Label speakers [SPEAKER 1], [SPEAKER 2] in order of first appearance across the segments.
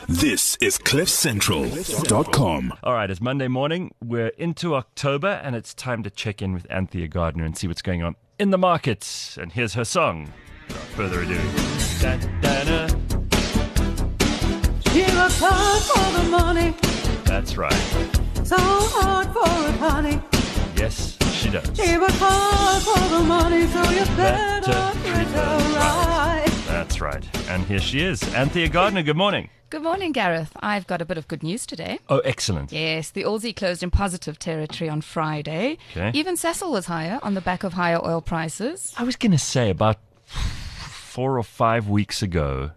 [SPEAKER 1] This is CliffCentral.com.
[SPEAKER 2] All right, it's Monday morning. We're into October, and it's time to check in with Anthea Gardner and see what's going on in the markets. And here's her song. Without further ado. Da-da-da.
[SPEAKER 3] She works hard for the money,
[SPEAKER 2] That's right.
[SPEAKER 3] so hard for it, honey.
[SPEAKER 2] Yes, she does.
[SPEAKER 3] She works hard for the money, so you better treat her right.
[SPEAKER 2] That's right. And here she is, Anthea Gardner. Good morning.
[SPEAKER 4] Good morning, Gareth. I've got a bit of good news today.
[SPEAKER 2] Oh, excellent.
[SPEAKER 4] Yes, the Aussie closed in positive territory on Friday.
[SPEAKER 2] Okay.
[SPEAKER 4] Even Sasol was higher on the back of higher oil prices.
[SPEAKER 2] I was going to say about 4 or 5 weeks ago,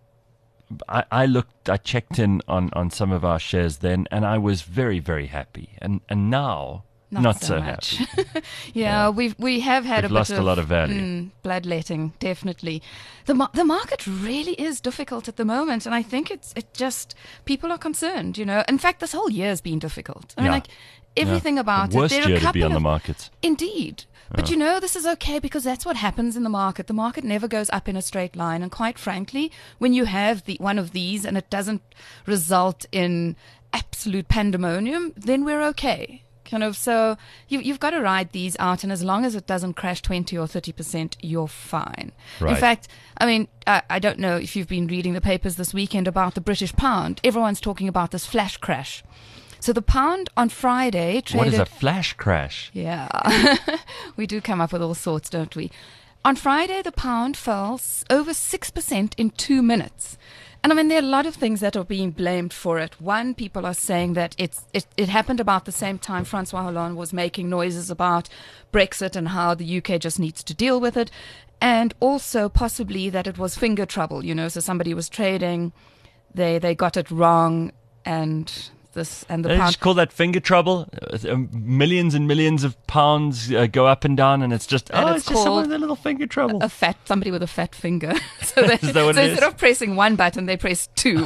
[SPEAKER 2] I checked in on some of our shares then, and I was very, very happy. And now, not so
[SPEAKER 4] much.
[SPEAKER 2] happy.
[SPEAKER 4] Yeah, we have had
[SPEAKER 2] We've
[SPEAKER 4] a bit
[SPEAKER 2] lost
[SPEAKER 4] of
[SPEAKER 2] a lot of value.
[SPEAKER 4] bloodletting, definitely. The market really is difficult at the moment, and I think it just people are concerned. In fact, this whole year has been difficult. I mean,
[SPEAKER 2] Yeah.
[SPEAKER 4] like everything about
[SPEAKER 2] The worst
[SPEAKER 4] it. There are
[SPEAKER 2] year
[SPEAKER 4] a
[SPEAKER 2] to be
[SPEAKER 4] couple
[SPEAKER 2] on the
[SPEAKER 4] of-
[SPEAKER 2] market.
[SPEAKER 4] Indeed. But this is okay because that's what happens in the market. The market never goes up in a straight line. And quite frankly, when you have one of these and it doesn't result in absolute pandemonium, then we're okay. So you've got to ride these out. And as long as it doesn't crash 20 or 30%, you're fine.
[SPEAKER 2] Right.
[SPEAKER 4] In fact, I mean, I don't know if you've been reading the papers this weekend about the British pound. Everyone's talking about this flash crash. So the pound on Friday traded...
[SPEAKER 2] What is a flash crash?
[SPEAKER 4] Yeah. We do come up with all sorts, don't we? On Friday, the pound fell over 6% in 2 minutes. And I mean, there are a lot of things that are being blamed for it. One, people are saying that it happened about the same time Francois Hollande was making noises about Brexit and how the UK just needs to deal with it. And also possibly that it was finger trouble, so somebody was trading, they got it wrong, and the
[SPEAKER 2] They
[SPEAKER 4] pound...
[SPEAKER 2] just call that finger trouble. Millions and millions of pounds go up and down, and it's just
[SPEAKER 4] it's
[SPEAKER 2] it's just someone
[SPEAKER 4] called
[SPEAKER 2] with a little finger trouble.
[SPEAKER 4] somebody with a fat finger. So
[SPEAKER 2] Is that what it is?
[SPEAKER 4] instead of pressing one button, they press two.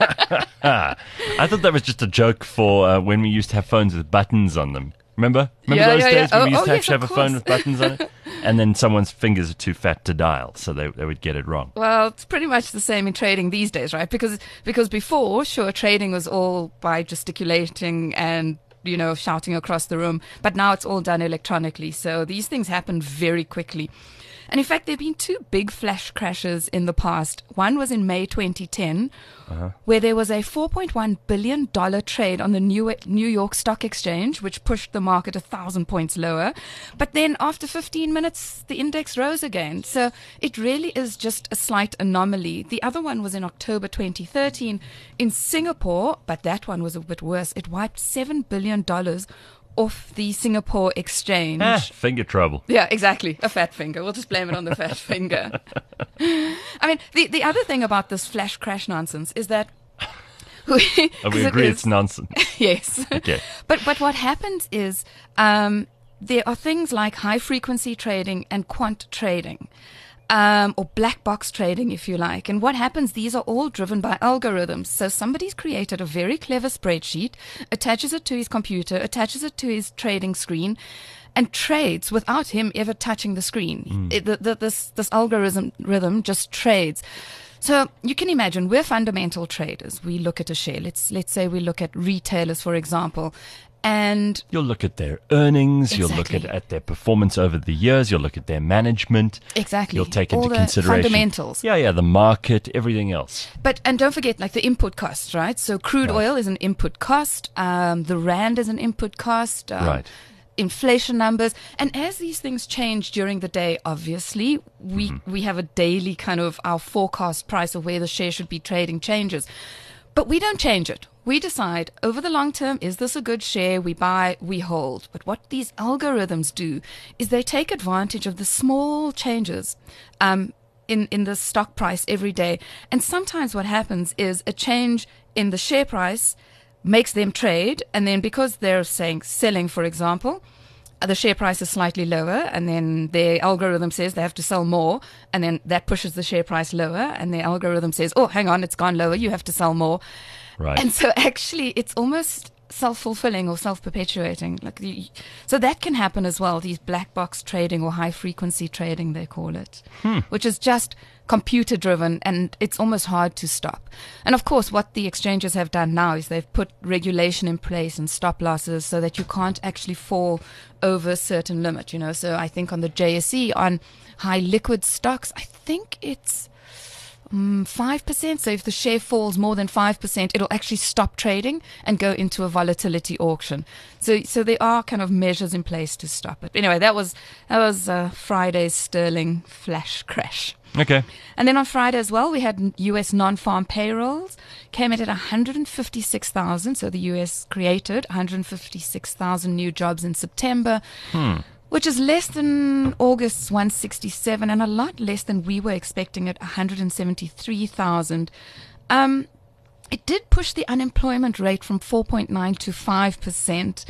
[SPEAKER 2] I thought that was just a joke for when we used to have phones with buttons on them. Remember
[SPEAKER 4] Yeah,
[SPEAKER 2] those
[SPEAKER 4] yeah,
[SPEAKER 2] days
[SPEAKER 4] yeah.
[SPEAKER 2] when we used
[SPEAKER 4] Oh,
[SPEAKER 2] to
[SPEAKER 4] yes,
[SPEAKER 2] actually have a
[SPEAKER 4] of
[SPEAKER 2] phone
[SPEAKER 4] course.
[SPEAKER 2] with buttons on it, and then someone's fingers are too fat to dial, so they would get it wrong.
[SPEAKER 4] Well, it's pretty much the same in trading these days, right? Because before, sure, trading was all by gesticulating and shouting across the room, but now it's all done electronically. So these things happen very quickly. And in fact, there have been 2 big flash crashes in the past. One was in May 2010, where there was a $4.1 billion trade on the New York Stock Exchange, which pushed the market 1,000 points lower. But then after 15 minutes, the index rose again. So it really is just a slight anomaly. The other one was in October 2013 in Singapore, but that one was a bit worse. It wiped $7 billion off the Singapore exchange.
[SPEAKER 2] Finger trouble.
[SPEAKER 4] Yeah, exactly. A fat finger. We'll just blame it on the fat finger. I mean, the other thing about this flash crash nonsense is that...
[SPEAKER 2] We agree it's nonsense.
[SPEAKER 4] Yes.
[SPEAKER 2] Okay.
[SPEAKER 4] But what happens is there are things like high-frequency trading and quant trading. Or black box trading, if you like. And what happens, these are all driven by algorithms. So somebody's created a very clever spreadsheet, attaches it to his computer, attaches it to his trading screen, and trades without him ever touching the screen. This algorithm just trades. So you can imagine we're fundamental traders. We look at a share. Let's say we look at retailers, for example. And
[SPEAKER 2] You'll look at their earnings, you'll look
[SPEAKER 4] Exactly.
[SPEAKER 2] at their performance over the years, you'll look at their management.
[SPEAKER 4] Exactly.
[SPEAKER 2] You'll take
[SPEAKER 4] All
[SPEAKER 2] into
[SPEAKER 4] the
[SPEAKER 2] consideration
[SPEAKER 4] fundamentals.
[SPEAKER 2] Yeah, the market, everything else.
[SPEAKER 4] And don't forget, like the input costs, right? So crude oil is an input cost. The rand is an input cost.
[SPEAKER 2] Right.
[SPEAKER 4] Inflation numbers. And as these things change during the day, obviously, we have a daily kind of our forecast price of where the share should be trading changes. But we don't change it. We decide over the long term, is this a good share? We buy, we hold. But what these algorithms do is they take advantage of the small changes in the stock price every day. And sometimes what happens is a change in the share price makes them trade. And then because they're saying selling, for example, the share price is slightly lower, and then their algorithm says they have to sell more, and then that pushes the share price lower, and their algorithm says, oh, hang on, it's gone lower, you have to sell more.
[SPEAKER 2] Right.
[SPEAKER 4] And so actually it's almost self-fulfilling or self-perpetuating. So that can happen as well, these black box trading or high-frequency trading, they call it, which is just computer-driven, and it's almost hard to stop. And, of course, what the exchanges have done now is they've put regulation in place and stop losses so that you can't actually fall over a certain limit, you know. So I think on the JSE, on high liquid stocks, I think it's 5%. So if the share falls more than 5%, it'll actually stop trading and go into a volatility auction. So there are kind of measures in place to stop it. Anyway, that was Friday's sterling flash crash.
[SPEAKER 2] Okay.
[SPEAKER 4] And then on Friday as well, we had U.S. non-farm payrolls came in at 156,000. So the U.S. created 156,000 new jobs in September. Which is less than August's 167 and a lot less than we were expecting at 173,000. It did push the unemployment rate from 4.9 to 5%.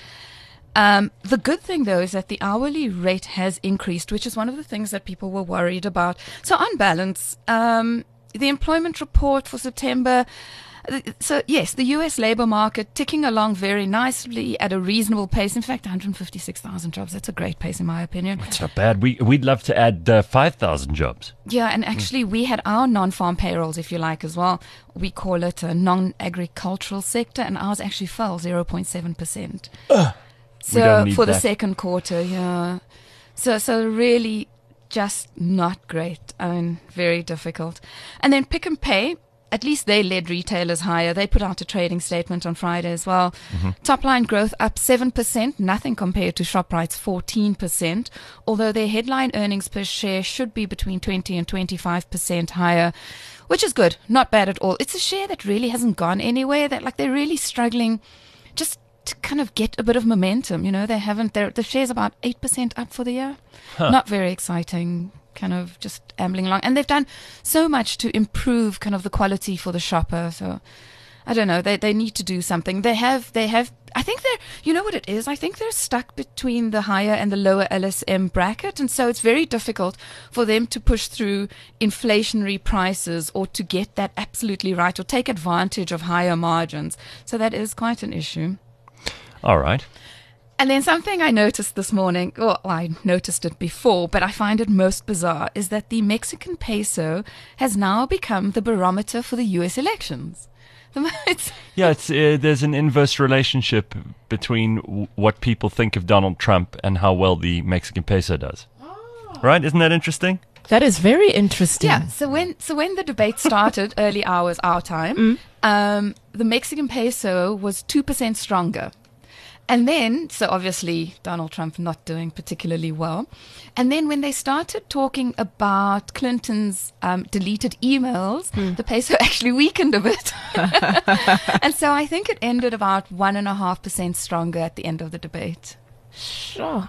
[SPEAKER 4] The good thing, though, is that the hourly rate has increased, which is one of the things that people were worried about. So on balance, the employment report for September... So, yes, the U.S. labor market ticking along very nicely at a reasonable pace. In fact, 156,000 jobs, that's a great pace in my opinion.
[SPEAKER 2] It's not bad. We'd love to add 5,000 jobs.
[SPEAKER 4] Yeah, and actually we had our non-farm payrolls, if you like, as well. We call it a non-agricultural sector, and ours actually fell 0.7%. So for the second quarter, yeah. So really just not great. I mean, very difficult. And then Pick and Pay, at least they led retailers higher. They put out a trading statement on Friday as well. Top line growth up 7%, nothing compared to ShopRite's 14%, although their headline earnings per share should be between 20 and 25% higher, which is good. Not bad at all. It's a share that really hasn't gone anywhere. They're really struggling just to kind of get a bit of momentum. You know, the share's about 8% up for the year. Not very exciting. Kind of just ambling along, and they've done so much to improve kind of the quality for the shopper. So I don't know, they need to do something. They have I think you know what it is, I think they're stuck between the higher and the lower LSM bracket, and so it's very difficult for them to push through inflationary prices or to get that absolutely right or take advantage of higher margins. So that is quite an issue.
[SPEAKER 2] All right.
[SPEAKER 4] And then something I noticed this morning, well, I noticed it before, but I find it most bizarre, is that the Mexican peso has now become the barometer for the U.S. elections.
[SPEAKER 2] There's an inverse relationship between what people think of Donald Trump and how well the Mexican peso does. Right? Isn't that interesting?
[SPEAKER 5] That is very interesting.
[SPEAKER 4] Yeah. So when the debate started, early hours our time, the Mexican peso was 2% stronger. And then, so obviously Donald Trump not doing particularly well. And then when they started talking about Clinton's deleted emails, the peso actually weakened a bit. And so I think it ended about 1.5% stronger at the end of the debate.
[SPEAKER 5] Sure.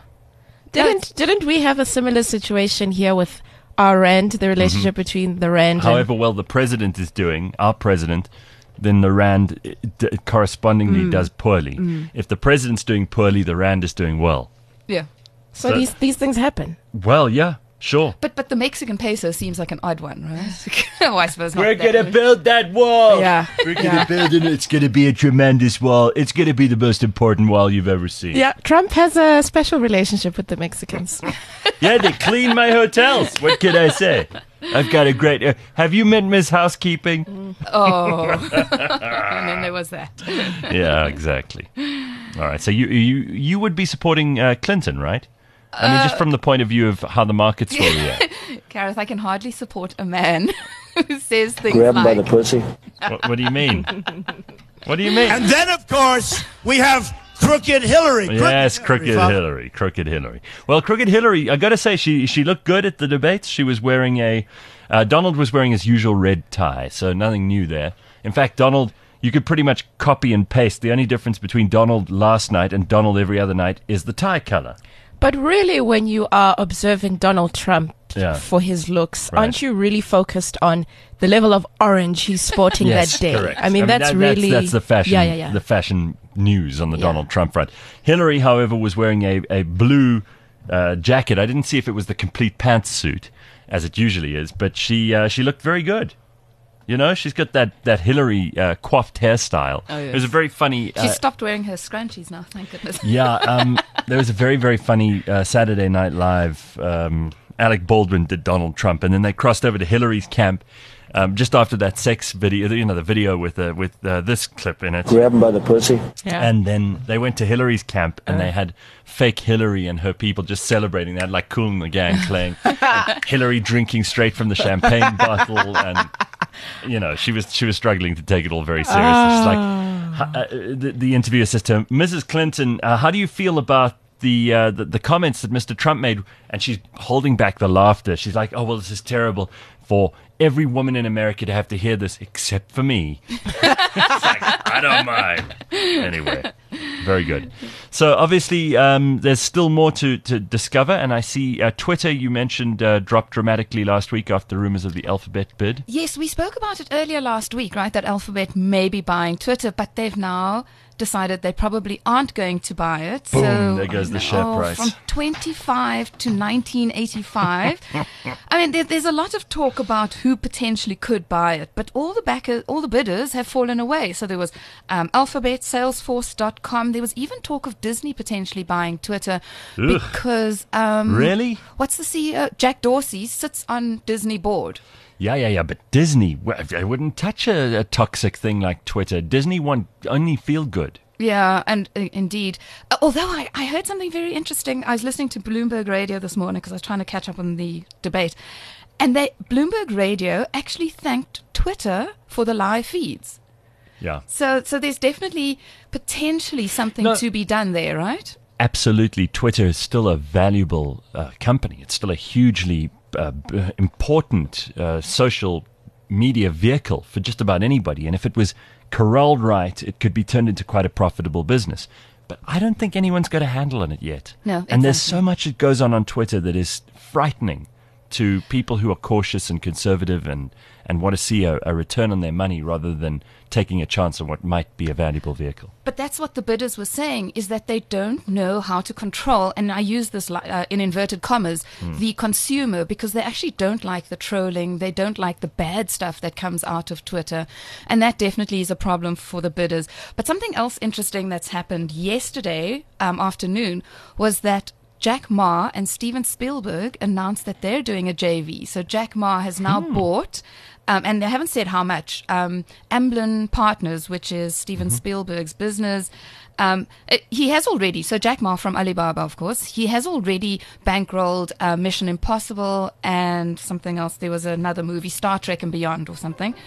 [SPEAKER 5] Didn't we have a similar situation here with our rand, the relationship between the rand
[SPEAKER 2] However well the president is doing, our president, then the rand correspondingly does poorly. If the president's doing poorly, the rand is doing well.
[SPEAKER 4] Yeah.
[SPEAKER 5] So these things happen.
[SPEAKER 2] Well, yeah, sure.
[SPEAKER 4] But the Mexican peso seems like an odd one, right? Oh, I suppose not.
[SPEAKER 2] We're going to build that wall.
[SPEAKER 5] Yeah.
[SPEAKER 2] We're going to build it. It's going to be a tremendous wall. It's going to be the most important wall you've ever seen.
[SPEAKER 5] Yeah, Trump has a special relationship with the Mexicans.
[SPEAKER 2] Yeah, they clean my hotels. What can I say? I've got a great... have you met Miss Housekeeping?
[SPEAKER 4] Oh. And then there was that.
[SPEAKER 2] Yeah, exactly. All right. So you would be supporting Clinton, right? I mean, just from the point of view of how the markets will react.
[SPEAKER 4] Gareth, I can hardly support a man who says things
[SPEAKER 6] Grab him
[SPEAKER 4] like...
[SPEAKER 6] by the pussy.
[SPEAKER 2] What do you mean? What do you mean?
[SPEAKER 7] And then, of course, we have Crooked Hillary.
[SPEAKER 2] Yes, Crooked Hillary. Crooked Hillary. Well, Crooked Hillary, I got to say, she looked good at the debates. She was wearing Donald was wearing his usual red tie, so nothing new there. In fact, Donald, you could pretty much copy and paste. The only difference between Donald last night and Donald every other night is the tie color.
[SPEAKER 5] But really, when you are observing Donald Trump for his looks, aren't you really focused on the level of orange he's sporting that day?
[SPEAKER 2] Correct.
[SPEAKER 5] I mean, that's the fashion.
[SPEAKER 2] The fashion news on the Donald Trump front. Hillary, however, was wearing a blue jacket. I didn't see if it was the complete pantsuit, as it usually is, but she looked very good. You know, she's got that Hillary coiffed hairstyle.
[SPEAKER 4] Oh, yes.
[SPEAKER 2] It was a very funny...
[SPEAKER 4] She stopped wearing her scrunchies now, thank goodness.
[SPEAKER 2] Yeah, there was a very, very funny Saturday Night Live. Alec Baldwin did Donald Trump, and then they crossed over to Hillary's camp just after that sex video, you know, the video with this clip in it.
[SPEAKER 6] Grab him by the pussy.
[SPEAKER 5] Yeah.
[SPEAKER 2] And then they went to Hillary's camp, and they had fake Hillary and her people just celebrating. They had like Kool and the Gang playing, Hillary drinking straight from the champagne bottle, and you know she was struggling to take it all very seriously. She's like, the interviewer says to her, Mrs. Clinton, how do you feel about the comments that Mr. Trump made? And she's holding back the laughter. She's like, oh, well, this is terrible for every woman in America to have to hear this except for me. It's like, I don't mind. Anyway, very good. So obviously there's still more to discover, and I see Twitter, you mentioned, dropped dramatically last week after rumors of the Alphabet bid.
[SPEAKER 4] Yes, we spoke about it earlier last week, right, that Alphabet may be buying Twitter, but they've now decided they probably aren't going to buy it.
[SPEAKER 2] Boom,
[SPEAKER 4] so
[SPEAKER 2] there goes the share price.
[SPEAKER 4] From 25 to 1985. I mean, there's a lot of talk about who potentially could buy it, but all the bidders have fallen away. So there was Alphabet, Salesforce.com. There was even talk of Disney potentially buying Twitter because
[SPEAKER 2] Really?
[SPEAKER 4] What's the CEO? Jack Dorsey sits on Disney board.
[SPEAKER 2] Yeah. But Disney, I wouldn't touch a toxic thing like Twitter. Disney want only feel good.
[SPEAKER 4] Yeah, and indeed. Although I heard something very interesting. I was listening to Bloomberg Radio this morning because I was trying to catch up on the debate. And Bloomberg Radio actually thanked Twitter for the live feeds.
[SPEAKER 2] Yeah.
[SPEAKER 4] So there's definitely potentially something to be done there, right?
[SPEAKER 2] Absolutely. Twitter is still a valuable company. It's still a hugely important social media vehicle for just about anybody. And if it was corralled right, it could be turned into quite a profitable business. But I don't think anyone's got a handle on it yet.
[SPEAKER 4] No, exactly.
[SPEAKER 2] And there's so much that goes on Twitter that is frightening to people who are cautious and conservative and want to see a return on their money rather than taking a chance on what might be a valuable vehicle.
[SPEAKER 4] But that's what the bidders were saying, is that they don't know how to control, and I use this in inverted commas, the consumer, because they actually don't like the trolling, they don't like the bad stuff that comes out of Twitter, and that definitely is a problem for the bidders. But something else interesting that's happened yesterday afternoon was that Jack Ma and Steven Spielberg announced that they're doing a JV. So Jack Ma has now bought, and they haven't said how much, Amblin Partners, which is Steven Spielberg's business. He has already, so Jack Ma from Alibaba, of course, he has already bankrolled Mission Impossible and something else. There was another movie, Star Trek and Beyond or something.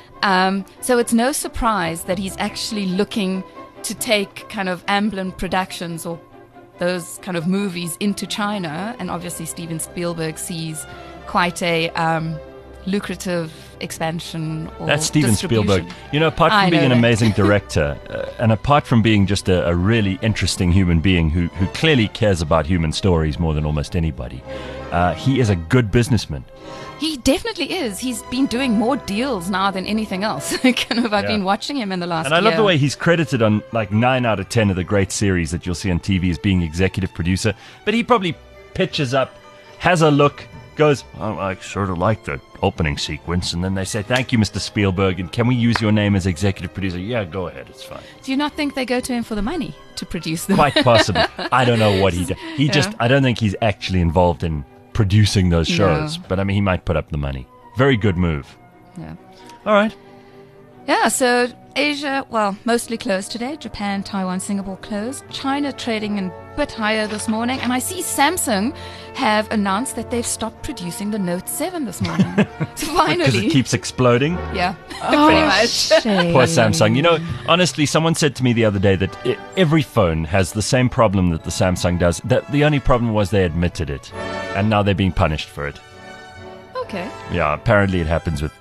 [SPEAKER 4] So it's no surprise that he's actually looking to take kind of Amblin Productions or those kind of movies into China, and obviously Steven Spielberg sees quite a lucrative expansion or
[SPEAKER 2] That's Steven
[SPEAKER 4] distribution.
[SPEAKER 2] Spielberg. You know, apart from being an amazing director and apart from being just a really interesting human being who clearly cares about human stories more than almost anybody, he is a good businessman.
[SPEAKER 4] He definitely is. He's been doing more deals now than anything else. I've been watching him in the last year.
[SPEAKER 2] And I love the way he's credited on like 9 out of 10 of the great series that you'll see on TV as being executive producer. But he probably pitches up, has a look, goes, oh, I sort of like the opening sequence. And then they say, thank you, Mr. Spielberg. And can we use your name as executive producer? Yeah, go ahead. It's fine.
[SPEAKER 4] Do you not think they go to him for the money to produce them?
[SPEAKER 2] Quite possibly. I don't know what he does. I don't think he's actually involved in producing those shows. No. But I mean, he might put up the money. Very good move.
[SPEAKER 4] Yeah.
[SPEAKER 2] All right.
[SPEAKER 4] Yeah, so Asia, well, mostly closed today. Japan, Taiwan, Singapore closed. China trading a bit higher this morning. And I see Samsung have announced that they've stopped producing the Note 7 this morning. So finally.
[SPEAKER 2] Because it keeps exploding?
[SPEAKER 4] Yeah, pretty much.
[SPEAKER 2] Poor Samsung. You know, honestly, someone said to me the other day that every phone has the same problem that the Samsung does. That the only problem was they admitted it. And now they're being punished for it.
[SPEAKER 4] Okay.
[SPEAKER 2] Yeah, apparently it happens with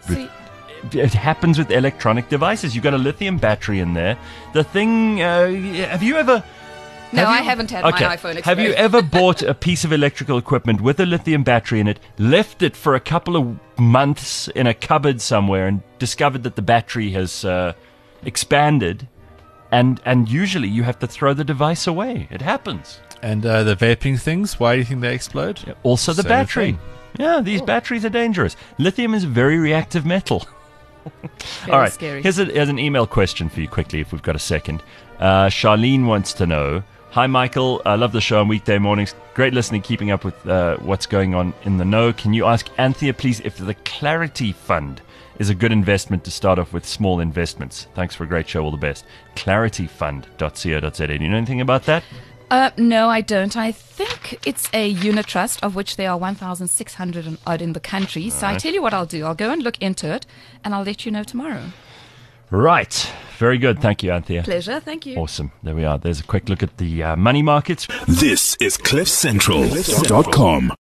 [SPEAKER 2] it happens with electronic devices. You've got a lithium battery in there. The thing, have you ever...
[SPEAKER 4] No, I haven't had my iPhone experience.
[SPEAKER 2] Have you ever bought a piece of electrical equipment with a lithium battery in it, left it for a couple of months in a cupboard somewhere and discovered that the battery has expanded and usually you have to throw the device away? It happens.
[SPEAKER 8] And the vaping things, why do you think they explode?
[SPEAKER 2] Yeah, also the battery. Yeah, these batteries are dangerous. Lithium is a very reactive metal. All right.
[SPEAKER 4] Scary.
[SPEAKER 2] Here's an email question for you quickly, if we've got a second. Charlene wants to know, hi, Michael. I love the show on weekday mornings. Great listening, keeping up with what's going on in the know. Can you ask Anthea, please, if the Clarity Fund is a good investment to start off with small investments? Thanks for a great show. All the best. clarityfund.co.za. Do you know anything about that?
[SPEAKER 4] No, I don't. I think it's a unit trust, of which there are 1,600 and odd in the country. So I tell you what I'll do. I'll go and look into it, and I'll let you know tomorrow.
[SPEAKER 2] Right. Very good. Thank you, Anthea.
[SPEAKER 4] Pleasure. Thank you.
[SPEAKER 2] Awesome. There we are. There's a quick look at the money markets.
[SPEAKER 1] This is CliffCentral.com.